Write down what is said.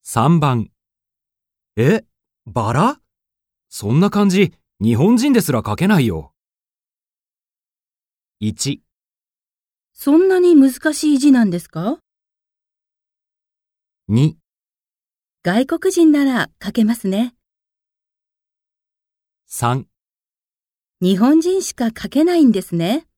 3番。バラ？そんな漢字、日本人ですら書けないよ。1、 そんなに難しい字なんですか？ 2、 外国人なら書けますね。 3 日本人しか書けないんですね。